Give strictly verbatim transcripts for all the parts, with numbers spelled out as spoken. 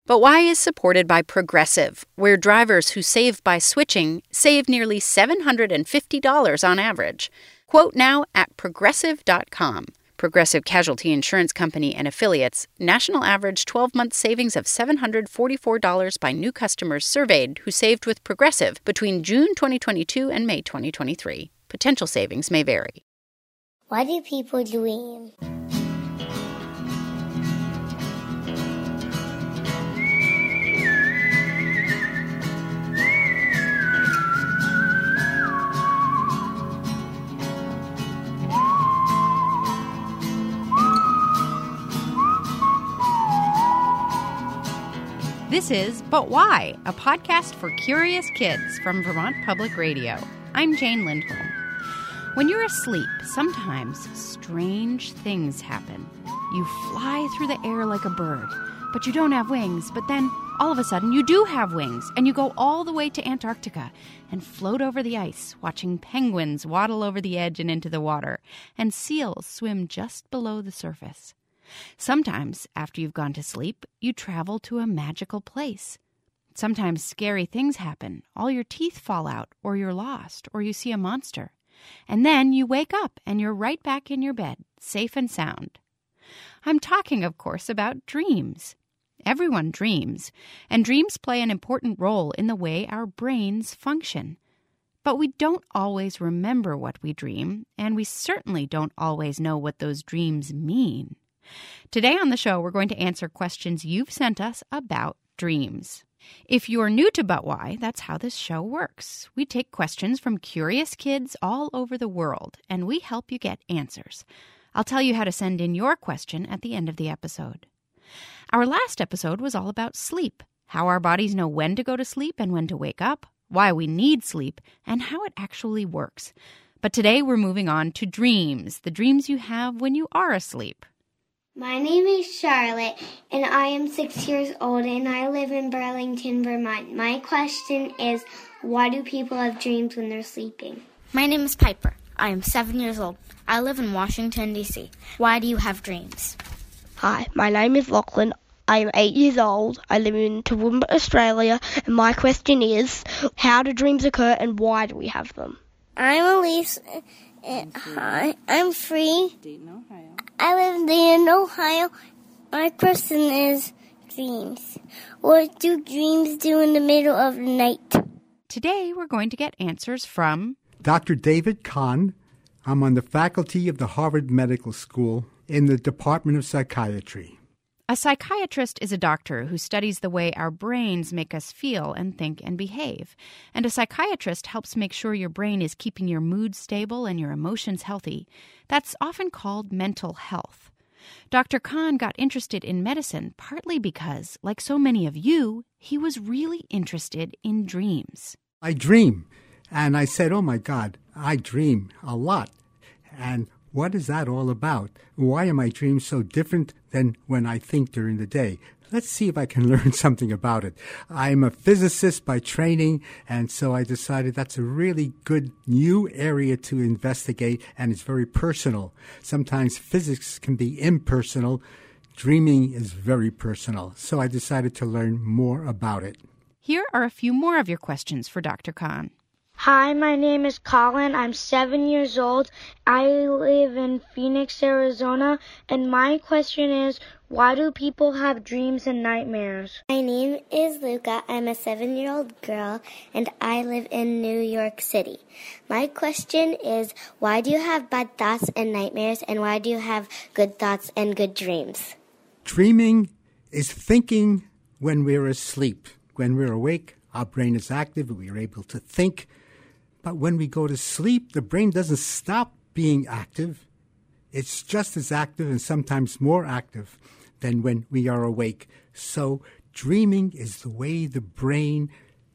But Why is supported by Progressive, where drivers who save by switching save nearly seven hundred fifty dollars on average. Quote now at progressive dot com. Progressive Casualty Insurance Company and Affiliates. National average twelve-month savings of seven hundred forty-four dollars by new customers surveyed who saved with Progressive between June twenty twenty-two and May twenty twenty-three. Potential savings may vary. Why do people dream? This is But Why, a podcast for curious kids from Vermont Public Radio. I'm Jane Lindholm. When you're asleep, sometimes strange things happen. You fly through the air like a bird, but you don't have wings. But then, all of a sudden, you do have wings, and you go all the way to Antarctica and float over the ice, watching penguins waddle over the edge and into the water, and seals swim just below the surface. Sometimes, after you've gone to sleep, you travel to a magical place. Sometimes scary things happen. All your teeth fall out, or you're lost, or you see a monster. And then you wake up and you're right back in your bed, safe and sound. I'm talking, of course, about dreams. Everyone dreams, and dreams play an important role in the way our brains function. But we don't always remember what we dream, and we certainly don't always know what those dreams mean. Today on the show, we're going to answer questions you've sent us about dreams. If you're new to But Why, that's how this show works. We take questions from curious kids all over the world, and we help you get answers. I'll tell you how to send in your question at the end of the episode. Our last episode was all about sleep, how our bodies know when to go to sleep and when to wake up, why we need sleep, and how it actually works. But today we're moving on to dreams, the dreams you have when you are asleep. My name is Charlotte, and I am six years old, and I live in Burlington, Vermont. My question is, why do people have dreams when they're sleeping? My name is Piper. I am seven years old. I live in Washington, D C Why do you have dreams? Hi, my name is Lachlan. I am eight years old. I live in Toowoomba, Australia, and my question is, how do dreams occur and why do we have them? I'm Elise. And hi, I'm free. Dayton, Ohio. I live in Dayton, Ohio. My question is dreams. What do dreams do in the middle of the night? Today we're going to get answers from Doctor David Kahn. I'm on the faculty of the Harvard Medical School in the Department of Psychiatry. A psychiatrist is a doctor who studies the way our brains make us feel and think and behave. And a psychiatrist helps make sure your brain is keeping your mood stable and your emotions healthy. That's often called mental health. Doctor Kahn got interested in medicine partly because, like so many of you, he was really interested in dreams. I dream. And I said, oh my God, I dream a lot. And what is that all about? Why are my dreams so different than when I think during the day? Let's see if I can learn something about it. I'm a physicist by training, and so I decided that's a really good new area to investigate, and it's very personal. Sometimes physics can be impersonal. Dreaming is very personal. So I decided to learn more about it. Here are a few more of your questions for Doctor Kahn. Hi, my name is Colin. I'm seven years old. I live in Phoenix, Arizona, and my question is, why do people have dreams and nightmares? My name is Luca. I'm a seven-year-old girl, and I live in New York City. My question is, why do you have bad thoughts and nightmares, and why do you have good thoughts and good dreams? Dreaming is thinking when we're asleep. When we're awake, our brain is active, and we are able to think. But when we go to sleep, the brain doesn't stop being active. It's just as active and sometimes more active than when we are awake. So dreaming is the way the brain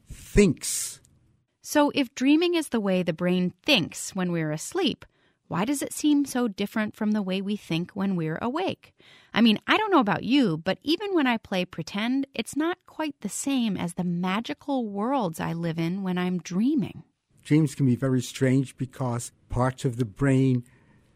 thinks. So if dreaming is the way the brain thinks when we're asleep, why does it seem so different from the way we think when we're awake? I mean, I don't know about you, but even when I play pretend, it's not quite the same as the magical worlds I live in when I'm dreaming. Dreams can be very strange because parts of the brain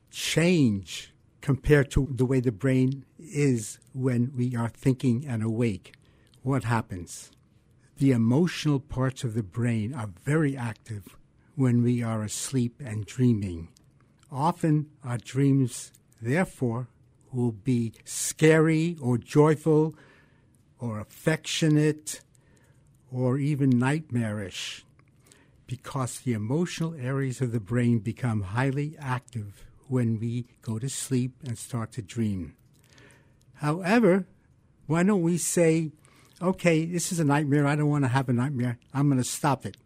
change compared to the way the brain is when we are thinking and awake. what happens? The emotional parts of the brain are very active when we are asleep and dreaming. Often our dreams, therefore, will be scary or joyful or affectionate or even nightmarish, because the emotional areas of the brain become highly active when we go to sleep and start to dream. However, why don't we say, okay, this is a nightmare, I don't want to have a nightmare, I'm going to stop it.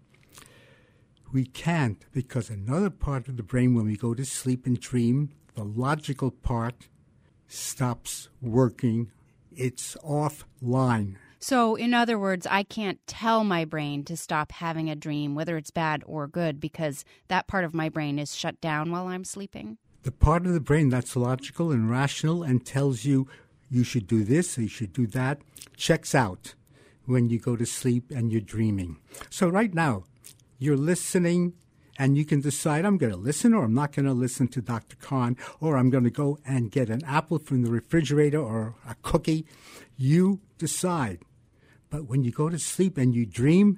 We can't, because another part of the brain, when we go to sleep and dream, the logical part stops working. It's offline. So, in other words, I can't tell my brain to stop having a dream, whether it's bad or good, because that part of my brain is shut down while I'm sleeping? The part of the brain that's logical and rational and tells you you should do this, you should do that, checks out when you go to sleep and you're dreaming. So right now, you're listening, and you can decide, I'm going to listen or I'm not going to listen to Doctor Kahn, or I'm going to go and get an apple from the refrigerator or a cookie. You decide. But when you go to sleep and you dream,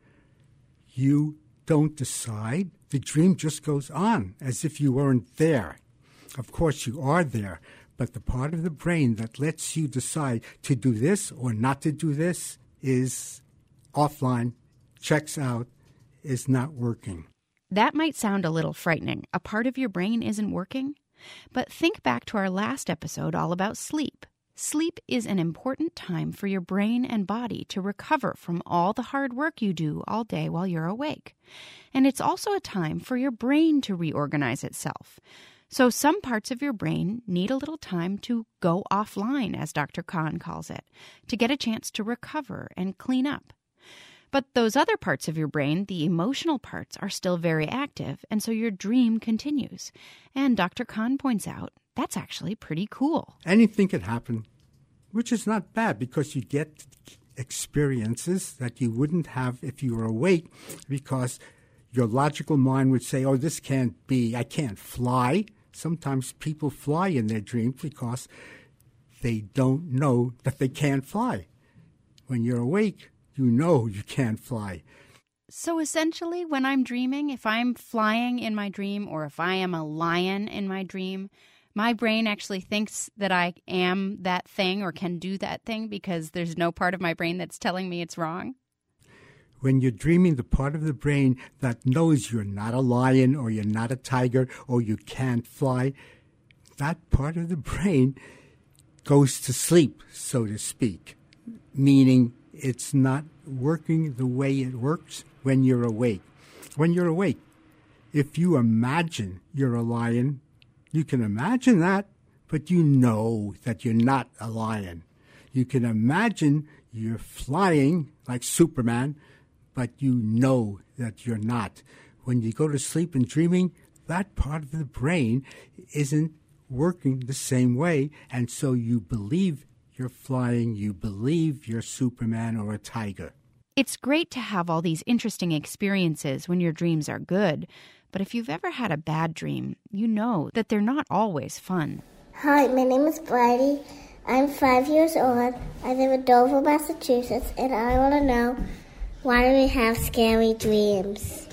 you don't decide. The dream just goes on as if you weren't there. Of course, you are there, but the part of the brain that lets you decide to do this or not to do this is offline, checks out, is not working. That might sound a little frightening. A part of your brain isn't working? But think back to our last episode all about sleep. Sleep is an important time for your brain and body to recover from all the hard work you do all day while you're awake. And it's also a time for your brain to reorganize itself. So some parts of your brain need a little time to go offline, as Doctor Kahn calls it, to get a chance to recover and clean up. But those other parts of your brain, the emotional parts, are still very active, and so your dream continues. And Doctor Kahn points out that's actually pretty cool. Anything could happen, which is not bad, because you get experiences that you wouldn't have if you were awake, because your logical mind would say, oh, this can't be, I can't fly. Sometimes people fly in their dreams because they don't know that they can't fly. When you're awake, you know you can't fly. So essentially, when I'm dreaming, if I'm flying in my dream or if I am a lion in my dream, my brain actually thinks that I am that thing or can do that thing because there's no part of my brain that's telling me it's wrong? When you're dreaming, the part of the brain that knows you're not a lion or you're not a tiger or you can't fly, that part of the brain goes to sleep, so to speak, meaning it's not working the way it works when you're awake. When you're awake, if you imagine you're a lion, you can imagine that, but you know that you're not a lion. You can imagine you're flying like Superman, but you know that you're not. When you go to sleep and dreaming, that part of the brain isn't working the same way, and so you believe you're flying, you believe you're Superman or a tiger. It's great to have all these interesting experiences when your dreams are good, but if you've ever had a bad dream, you know that they're not always fun. Hi, my name is Bridie. I'm five years old. I live in Dover, Massachusetts, and I want to know, why do we have scary dreams?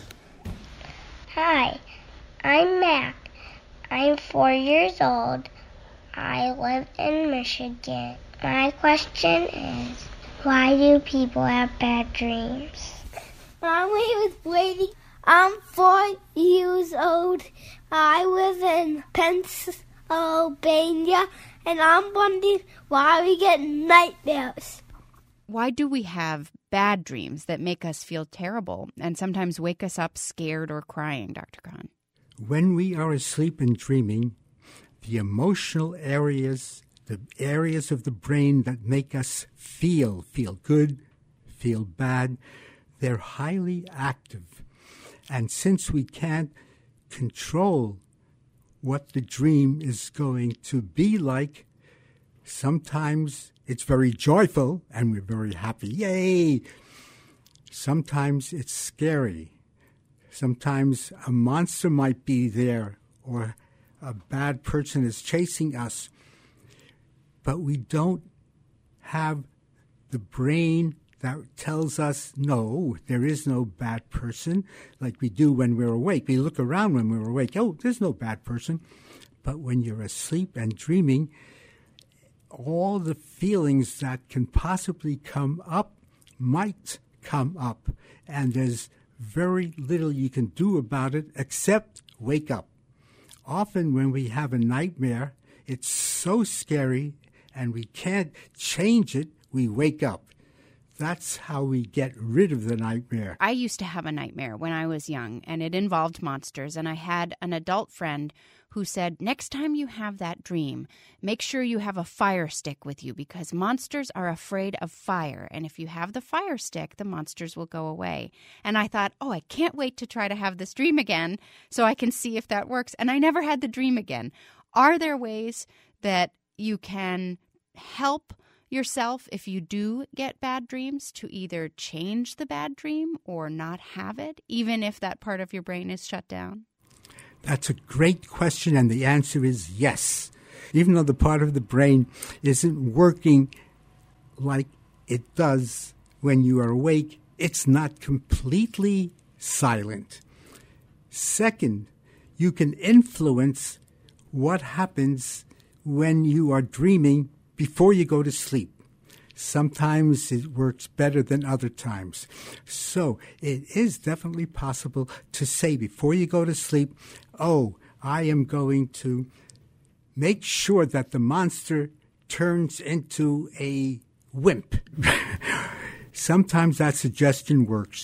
Hi, I'm Mac. I'm four years old. I live in Michigan. My question is, why do people have bad dreams? My name is Brady. I'm four years old. I live in Pennsylvania, and I'm wondering why we get nightmares. Why do we have bad dreams that make us feel terrible and sometimes wake us up scared or crying, Doctor Kahn? When we are asleep and dreaming, the emotional areas, the areas of the brain that make us feel, feel good, feel bad, they're highly active. And since we can't control what the dream is going to be like, sometimes it's very joyful and we're very happy. Yay! Sometimes it's scary. Sometimes a monster might be there or a bad person is chasing us. But we don't have the brain that tells us, no, there is no bad person, like we do when we're awake. We look around when we're awake. Oh, there's no bad person. But when you're asleep and dreaming, all the feelings that can possibly come up might come up. And there's very little you can do about it except wake up. Often when we have a nightmare, it's so scary and we can't change it, we wake up. That's how we get rid of the nightmare. I used to have a nightmare when I was young, and it involved monsters. And I had an adult friend who said, next time you have that dream, make sure you have a fire stick with you because monsters are afraid of fire. And if you have the fire stick, the monsters will go away. And I thought, oh, I can't wait to try to have this dream again so I can see if that works. And I never had the dream again. Are there ways that you can help yourself if you do get bad dreams to either change the bad dream or not have it, even if that part of your brain is shut down? That's a great question, and the answer is yes. Even though the part of the brain isn't working like it does when you are awake, it's not completely silent. Second, you can influence what happens when you are dreaming before you go to sleep. Sometimes it works better than other times. So it is definitely possible to say before you go to sleep, oh, I am going to make sure that the monster turns into a wimp. Sometimes that suggestion works.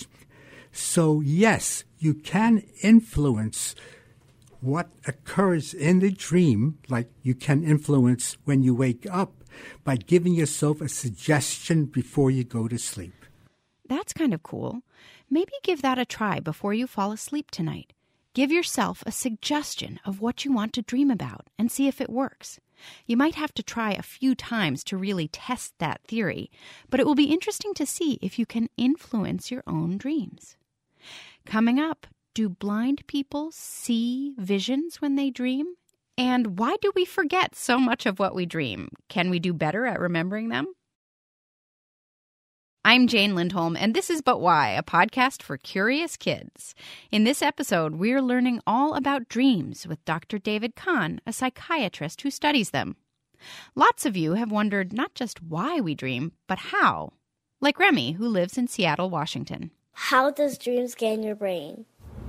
So yes, you can influence what occurs in the dream, like you can influence when you wake up, by giving yourself a suggestion before you go to sleep. That's kind of cool. Maybe give that a try before you fall asleep tonight. Give yourself a suggestion of what you want to dream about and see if it works. You might have to try a few times to really test that theory, but it will be interesting to see if you can influence your own dreams. Coming up, do blind people see visions when they dream? And why do we forget so much of what we dream? Can we do better at remembering them? I'm Jane Lindholm, and this is But Why, a podcast for curious kids. In this episode, we're learning all about dreams with Doctor David Kahn, a psychiatrist who studies them. Lots of you have wondered not just why we dream, but how. Like Remy, who lives in Seattle, Washington. How does dreams get in your brain?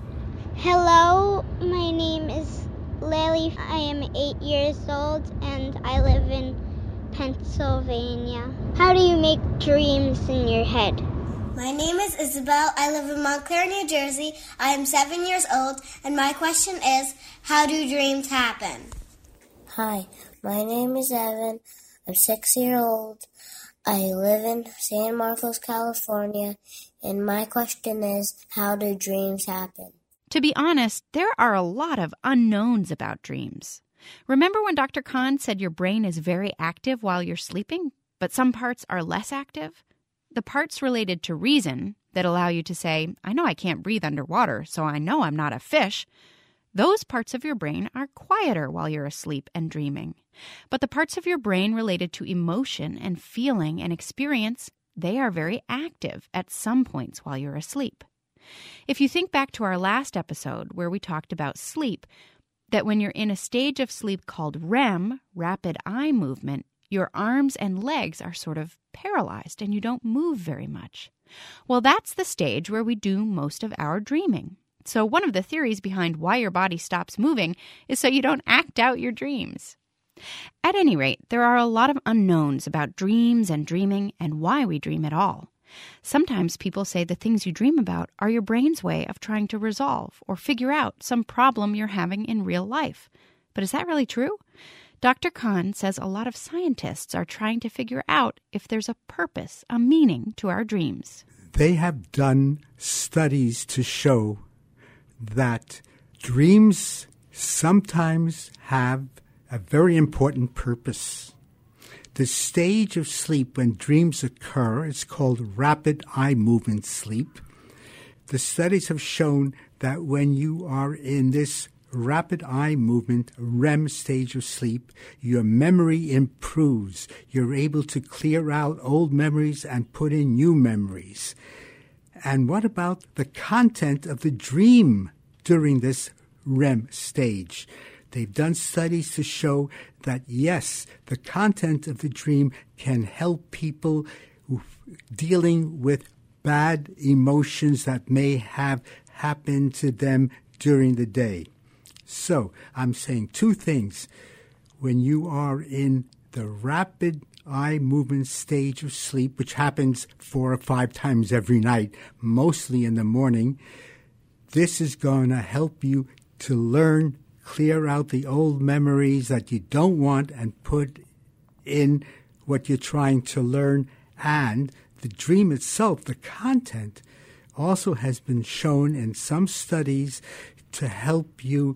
Hello, my name is Lily. I am eight years old and I live in Pennsylvania. How do you make dreams in your head? My name is Isabel. I live in Montclair, New Jersey. I am seven years old, and my question is, how do dreams happen? Hi, my name is Evan. I'm six years old. I live in San Marcos, California, and my question is, how do dreams happen? To be honest, there are a lot of unknowns about dreams. Remember when Doctor Kahn said your brain is very active while you're sleeping, but some parts are less active? The parts related to reason that allow you to say, I know I can't breathe underwater, so I know I'm not a fish, those parts of your brain are quieter while you're asleep and dreaming. But the parts of your brain related to emotion and feeling and experience, they are very active at some points while you're asleep. If you think back to our last episode where we talked about sleep, that when you're in a stage of sleep called R E M, rapid eye movement, your arms and legs are sort of paralyzed and you don't move very much. Well, that's the stage where we do most of our dreaming. So one of the theories behind why your body stops moving is so you don't act out your dreams. At any rate, there are a lot of unknowns about dreams and dreaming and why we dream at all. Sometimes people say the things you dream about are your brain's way of trying to resolve or figure out some problem you're having in real life. But is that really true? Doctor Kahn says a lot of scientists are trying to figure out if there's a purpose, a meaning to our dreams. They have done studies to show that dreams sometimes have a very important purpose. The stage of sleep when dreams occur is called rapid eye movement sleep. The studies have shown that when you are in this rapid eye movement, R E M stage of sleep, your memory improves. You're able to clear out old memories and put in new memories. And what about the content of the dream during this R E M stage? They've done studies to show that, yes, the content of the dream can help people dealing with bad emotions that may have happened to them during the day. So I'm saying two things. When you are in the rapid eye movement stage of sleep, which happens four or five times every night, mostly in the morning, this is going to help you to learn, clear out the old memories that you don't want and put in what you're trying to learn. And the dream itself, the content, also has been shown in some studies to help you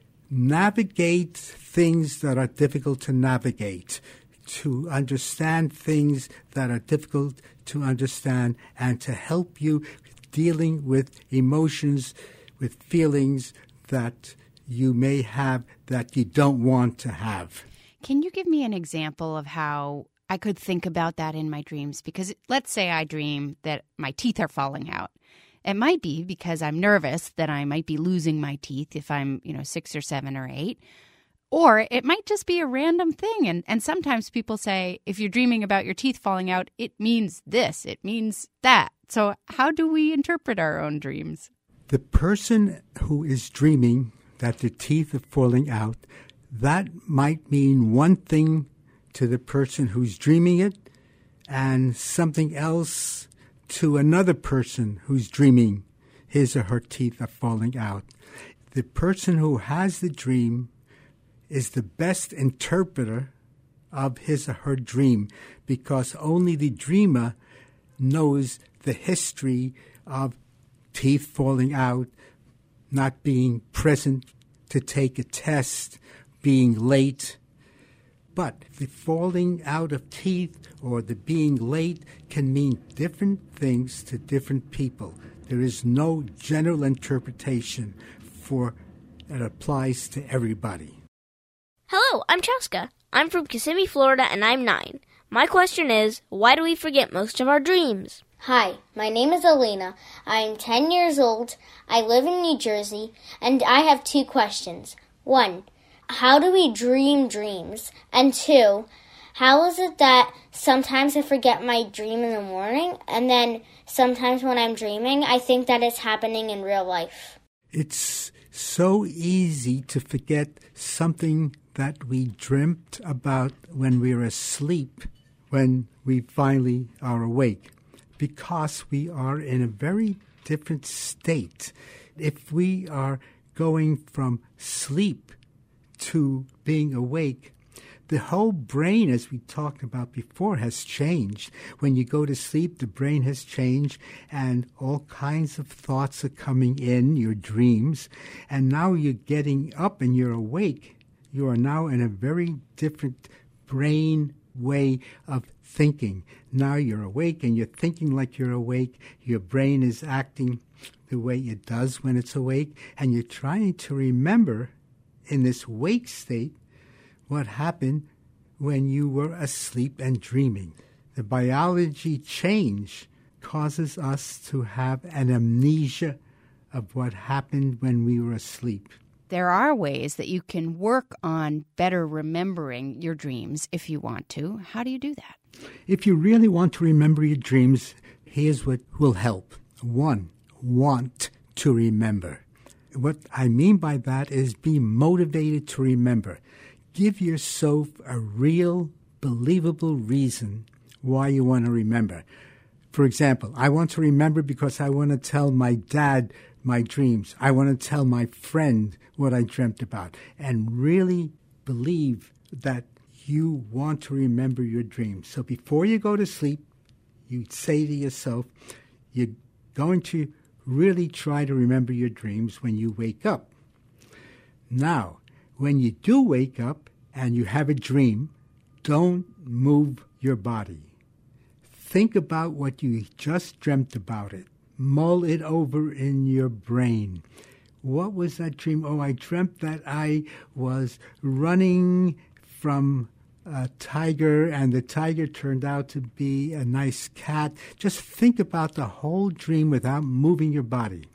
navigate things that are difficult to navigate, to understand things that are difficult to understand, and to help you dealing with emotions, with feelings that you may have that you don't want to have. Can you give me an example of how I could think about that in my dreams? Because let's say I dream that my teeth are falling out. It might be because I'm nervous that I might be losing my teeth if I'm, you know, six or seven or eight. Or it might just be a random thing. And, and sometimes people say, if you're dreaming about your teeth falling out, it means this, it means that. So how do we interpret our own dreams? The person who is dreaming that their teeth are falling out, that might mean one thing to the person who's dreaming it and something else to another person who's dreaming his or her teeth are falling out. The person who has the dream is the best interpreter of his or her dream, because only the dreamer knows the history of teeth falling out, not being present to take a test, being late. But the falling out of teeth or the being late can mean different things to different people. There is no general interpretation for it applies to everybody. Hello, I'm Chaska. I'm from Kissimmee, Florida, and I'm nine. My question is, why do we forget most of our dreams? Hi, my name is Elena. I'm ten years old. I live in New Jersey, and I have two questions. One, how do we dream dreams? And two, how is it that sometimes I forget my dream in the morning, and then sometimes when I'm dreaming, I think that it's happening in real life? It's so easy to forget something that we dreamt about when we were asleep, when we finally are awake, because we are in a very different state. If we are going from sleep to being awake, the whole brain, as we talked about before, has changed. When you go to sleep, the brain has changed, and all kinds of thoughts are coming in, your dreams. And now you're getting up and you're awake. You are now in a very different brain way of thinking. Now you're awake and you're thinking like you're awake. Your brain is acting the way it does when it's awake. And you're trying to remember in this wake state what happened when you were asleep and dreaming. The biology change causes us to have an amnesia of what happened when we were asleep. There are ways that you can work on better remembering your dreams if you want to. How do you do that? If you really want to remember your dreams, here's what will help. One, want to remember. What I mean by that is be motivated to remember. Give yourself a real, believable reason why you want to remember. For example, I want to remember because I want to tell my dad my dreams. I want to tell my friend what I dreamt about, and really believe that you want to remember your dreams. So before you go to sleep, you say to yourself, you're going to really try to remember your dreams when you wake up. Now, when you do wake up and you have a dream, don't move your body. Think about what you just dreamt about it. Mull it over in your brain. what was that dream? Oh, I dreamt that I was running from a tiger, and the tiger turned out to be a nice cat. Just think about the whole dream without moving your body.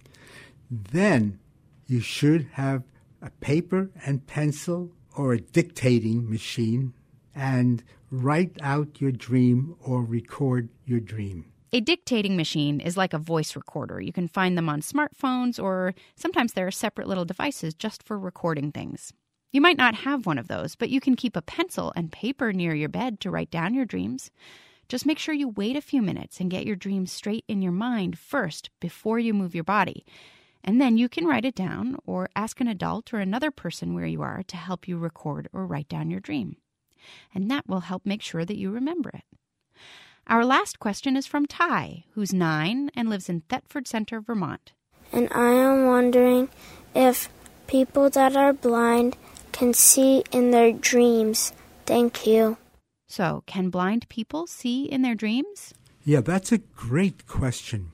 Then you should have a paper and pencil or a dictating machine and write out your dream or record your dream. A dictating machine is like a voice recorder. You can find them on smartphones, or sometimes there are separate little devices just for recording things. You might not have one of those, but you can keep a pencil and paper near your bed to write down your dreams. Just make sure you wait a few minutes and get your dreams straight in your mind first before you move your body. And then you can write it down or ask an adult or another person where you are to help you record or write down your dream. And that will help make sure that you remember it. Our last question is from Ty, who's nine and lives in Thetford Center, Vermont. And I am wondering if people that are blind can see in their dreams. Thank you. So, can blind people see in their dreams? Yeah, that's a great question.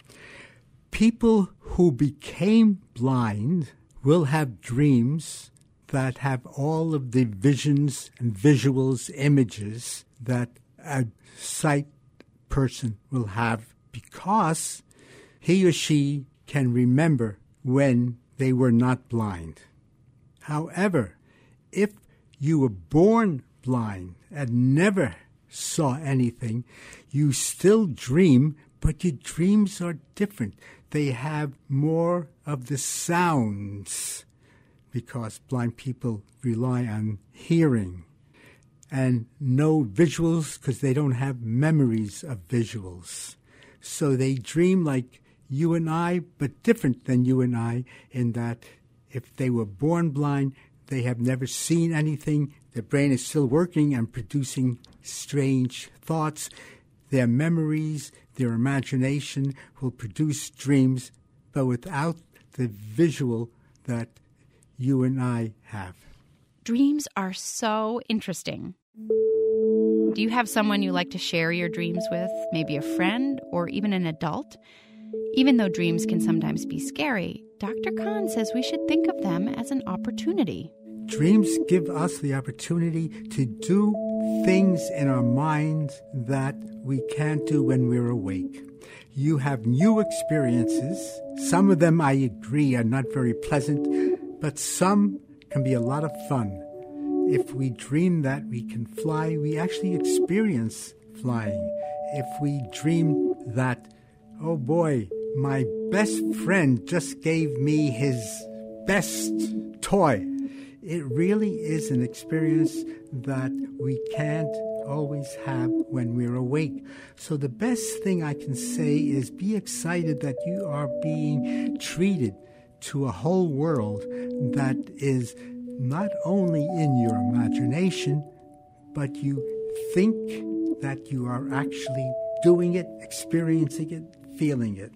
People who became blind will have dreams that have all of the visions and visuals, images that a sight person will have because he or she can remember when they were not blind. However, if you were born blind and never saw anything, you still dream, but your dreams are different. They have more of the sounds because blind people rely on hearing, and no visuals because they don't have memories of visuals. So they dream like you and I, but different than you and I in that if they were born blind, they have never seen anything. Their brain is still working and producing strange thoughts. Their memories, their imagination will produce dreams, but without the visual that you and I have. Dreams are so interesting. Do you have someone you like to share your dreams with, maybe a friend or even an adult? Even though dreams can sometimes be scary, Doctor Kahn says we should think of them as an opportunity. Dreams give us the opportunity to do things in our minds that we can't do when we're awake. You have new experiences. Some of them, I agree, are not very pleasant, but some can be a lot of fun. If we dream that we can fly, we actually experience flying. If we dream that, oh boy, my best friend just gave me his best toy, it really is an experience that we can't always have when we're awake. So the best thing I can say is be excited that you are being treated to a whole world that is not only in your imagination, but you think that you are actually doing it, experiencing it, feeling it.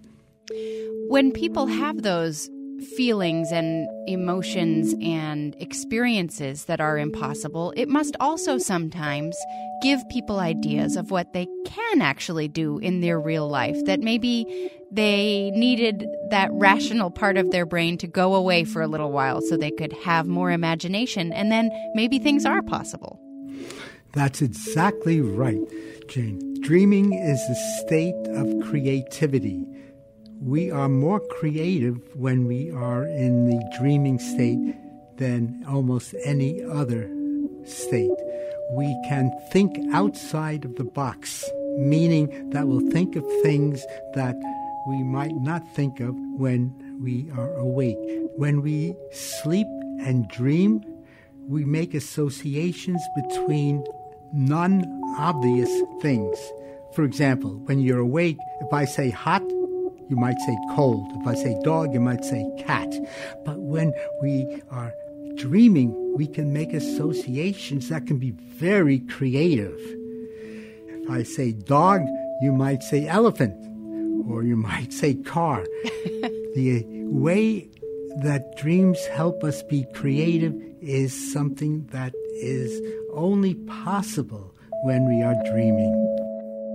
When people have those feelings and emotions and experiences that are impossible, it must also sometimes give people ideas of what they can actually do in their real life, that maybe they needed that rational part of their brain to go away for a little while so they could have more imagination, and then maybe things are possible. That's exactly right, Jane. Dreaming is a state of creativity. We are more creative when we are in the dreaming state than almost any other state. We can think outside of the box, meaning that we'll think of things that we might not think of when we are awake. When we sleep and dream, we make associations between non-obvious things. For example, when you're awake, if I say hot, you might say cold. If I say dog, you might say cat. But when we are dreaming, we can make associations that can be very creative. If I say dog, you might say elephant, or you might say car. The way that dreams help us be creative is something that is only possible when we are dreaming.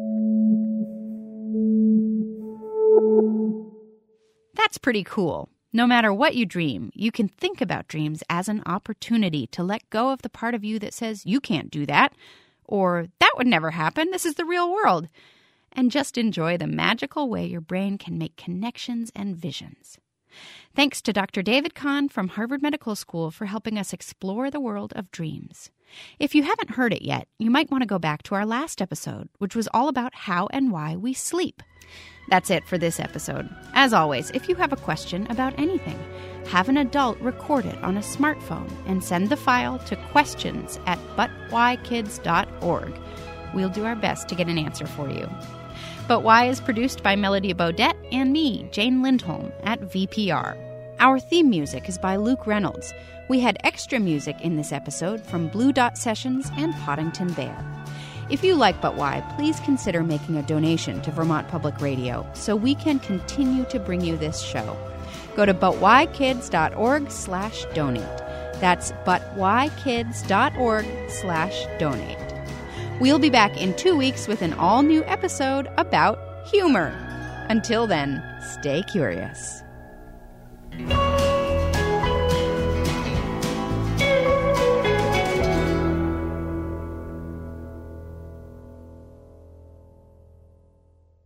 That's pretty cool. No matter what you dream, you can think about dreams as an opportunity to let go of the part of you that says you can't do that, or that would never happen, this is the real world, and just enjoy the magical way your brain can make connections and visions. Thanks to Doctor David Kahn from Harvard Medical School for helping us explore the world of dreams. If you haven't heard it yet, you might want to go back to our last episode, which was all about how and why we sleep. That's it for this episode. As always, if you have a question about anything, have an adult record it on a smartphone and send the file to questions at but why kids dot org. We'll do our best to get an answer for you. But Why is produced by Melody Bodette and me, Jane Lindholm, at V P R. Our theme music is by Luke Reynolds. We had extra music in this episode from Blue Dot Sessions and Poddington Bear. If you like But Why, please consider making a donation to Vermont Public Radio so we can continue to bring you this show. Go to but why kids dot org slash donate. That's but why kids dot org slash donate. We'll be back in two weeks with an all-new episode about humor. Until then, stay curious.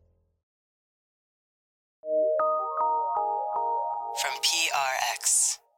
From P R X.